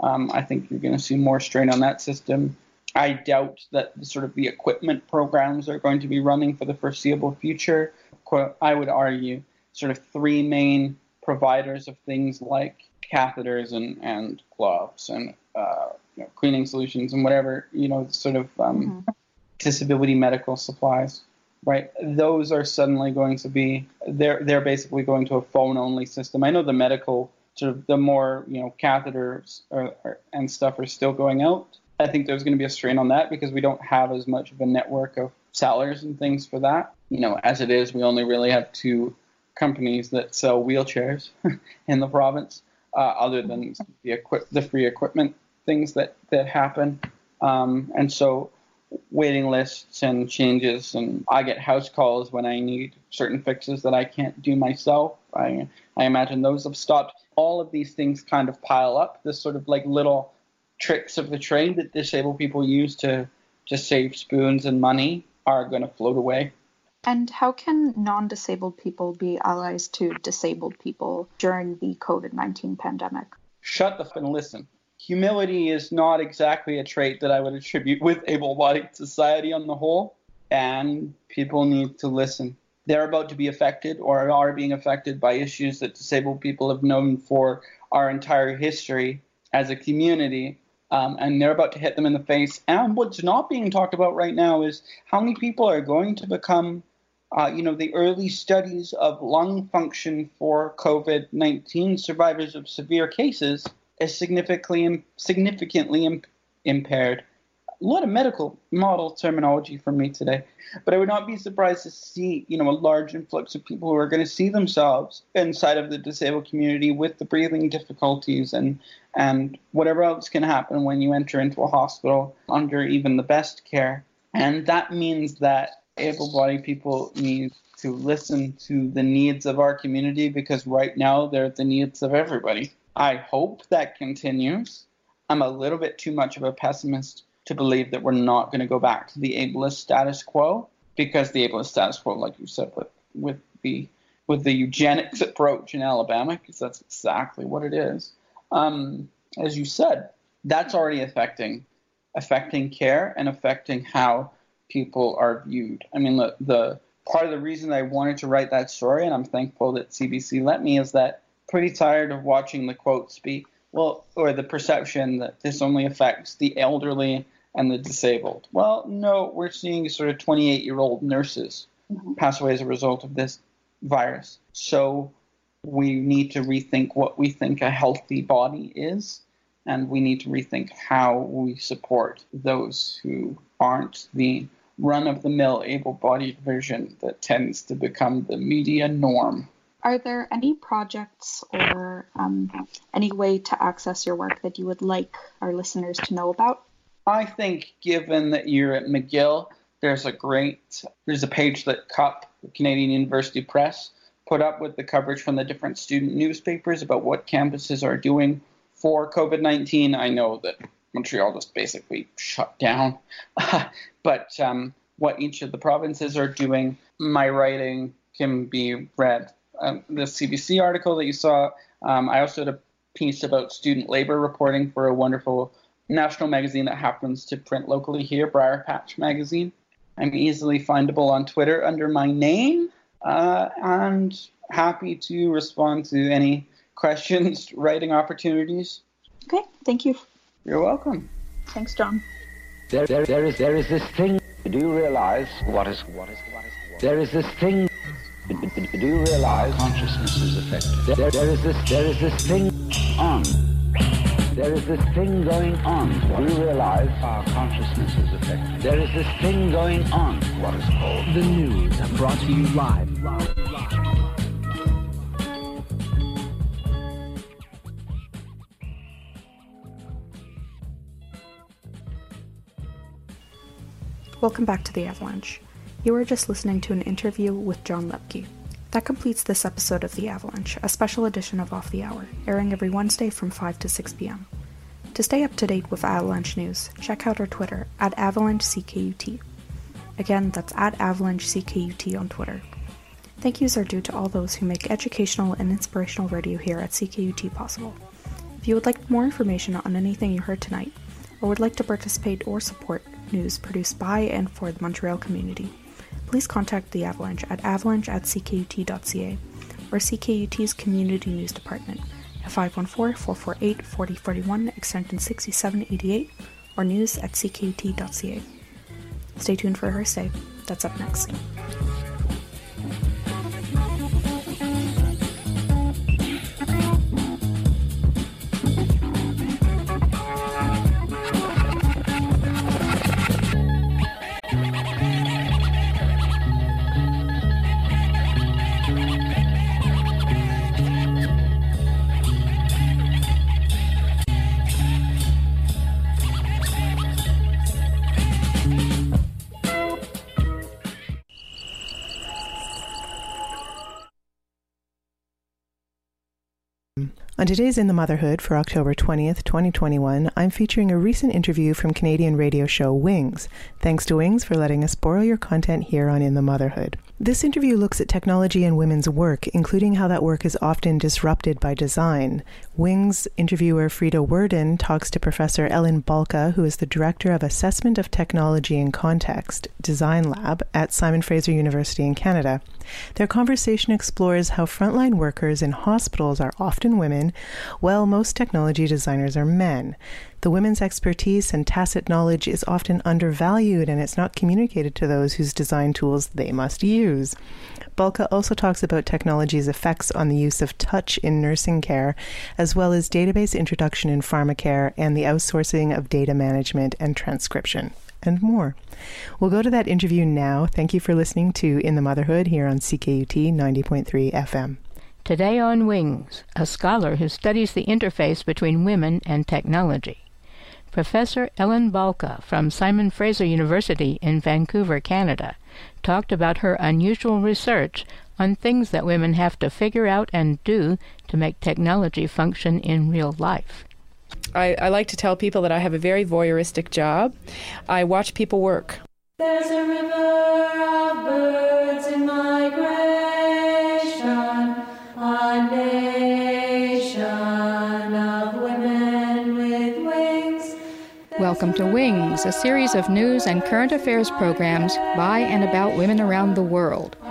I think you're going to see more strain on that system. I doubt that the equipment programs are going to be running for the foreseeable future. I would argue sort of 3 main providers of things like catheters and gloves and cleaning solutions and whatever, disability medical supplies, right? Those are suddenly going to be, they're basically going to a phone-only system. I know the medical, the more, catheters and stuff are still going out. I think there's going to be a strain on that because we don't have as much of a network of sellers and things for that. As it is, we only really have 2 companies that sell wheelchairs in the province, other than the free equipment things that happen. And so waiting lists and changes, and I get house calls when I need certain fixes that I can't do myself. I imagine those have stopped. All of these things kind of pile up, this sort of like little tricks of the trade that disabled people use to save spoons and money are going to float away. And how can non-disabled people be allies to disabled people during the COVID-19 pandemic? Shut the f*** and listen. humility is not exactly a trait that I would attribute with able-bodied society on the whole, and people need to listen. They're about to be affected or are being affected by issues that disabled people have known for our entire history as a community, and they're about to hit them in the face. And what's not being talked about right now is how many people are going to become, the early studies of lung function for COVID-19 survivors of severe cases is significantly impaired. A lot of medical model terminology from me today, but I would not be surprised to see, a large influx of people who are going to see themselves inside of the disabled community with the breathing difficulties and whatever else can happen when you enter into a hospital under even the best care. And that means that able-bodied people need to listen to the needs of our community, because right now they're the needs of everybody. I hope that continues. I'm a little bit too much of a pessimist to believe that we're not going to go back to the ableist status quo, because the ableist status quo, like you said, with the eugenics approach in Alabama, because that's exactly what it is. As you said, that's already affecting care and affecting how people are viewed. I mean, the part of the reason I wanted to write that story, and I'm thankful that CBC let me, is that pretty tired of watching the quotes be, or the perception that this only affects the elderly and the disabled. Well, no, we're seeing sort of 28-year-old nurses pass away as a result of this virus. So we need to rethink what we think a healthy body is, and we need to rethink how we support those who aren't the run-of-the-mill able-bodied version that tends to become the media norm. Are there any projects or any way to access your work that you would like our listeners to know about? I think, given that you're at McGill, there's a page that CUP, Canadian University Press, put up with the coverage from the different student newspapers about what campuses are doing for COVID-19. I know that Montreal just basically shut down, but what each of the provinces are doing, my writing can be read. The CBC article that you saw, I also had a piece about student labor reporting for a wonderful national magazine that happens to print locally here, Briar Patch Magazine. I'm easily findable on Twitter under my name, and happy to respond to any questions, writing opportunities. Okay, thank you. You're welcome. Thanks, John. There is this thing. Do you realize what is? There is this thing. Do you realize Consciousness is affected. There is this thing on. There is this thing going on. Do you realize Our consciousness is affected. there is this thing going on? What is called The news brought to you live. Welcome back to The Avalanche. You were just listening to an interview with John Lepke. That completes this episode of The Avalanche, a special edition of Off the Hour, airing every Wednesday from 5 to 6 p.m. To stay up to date with Avalanche news, check out our Twitter, @AvalancheCKUT. Again, that's @AvalancheCKUT on Twitter. Thank yous are due to all those who make educational and inspirational radio here at CKUT possible. If you would like more information on anything you heard tonight, or would like to participate or support news produced by and for the Montreal community, please contact the Avalanche at avalanche@ckut.ca or CKUT's Community News Department at 514-448-4041 extension 6788 or news@ckut.ca. Stay tuned for Her Say. That's up next. On today's In the Motherhood for October 20th, 2021, I'm featuring a recent interview from Canadian radio show Wings. Thanks to Wings for letting us borrow your content here on In the Motherhood. This interview looks at technology and women's work, including how that work is often disrupted by design. Wings interviewer Frida Worden talks to Professor Ellen Balka, who is the Director of Assessment of Technology and Context, Design Lab at Simon Fraser University in Canada. Their conversation explores how frontline workers in hospitals are often women, while most technology designers are men. The women's expertise and tacit knowledge is often undervalued, and it's not communicated to those whose design tools they must use. Balka also talks about technology's effects on the use of touch in nursing care, as well as database introduction in pharmacare and the outsourcing of data management and transcription, and more. We'll go to that interview now. Thank you for listening to In the Motherhood here on CKUT 90.3 FM. Today on Wings, a scholar who studies the interface between women and technology. Professor Ellen Balka from Simon Fraser University in Vancouver, Canada, talked about her unusual research on things that women have to figure out and do to make technology function in real life. I like to tell people that I have a very voyeuristic job. I watch people work. There's a river of birds in migration, a nation of women with wings. Welcome to Wings, a series of news and current affairs programs by and about women around the world.